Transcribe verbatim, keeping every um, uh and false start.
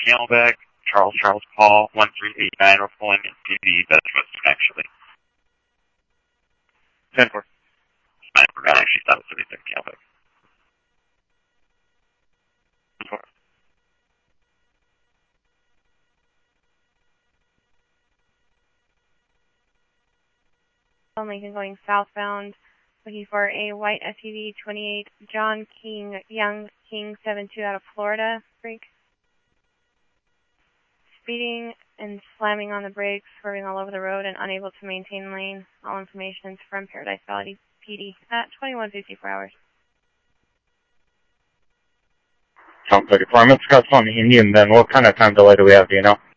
Camelback, Charles Charles Paul, one three eight nine, we're pulling in P D, that's what's actually. ten four. I forgot, I actually thought it was seventy-six Camelback. ten four. Lincoln going southbound, looking for a white S U V twenty-eight John King, Young King seven two out of Florida. Freak. Speeding and slamming on the brakes, swerving all over the road and unable to maintain lane. All information is from Paradise Valley P D at twenty-one fifty-four hours. Sounds like a Foreman. Scott's on the Indian then. What kind of time delay do we have, do you know?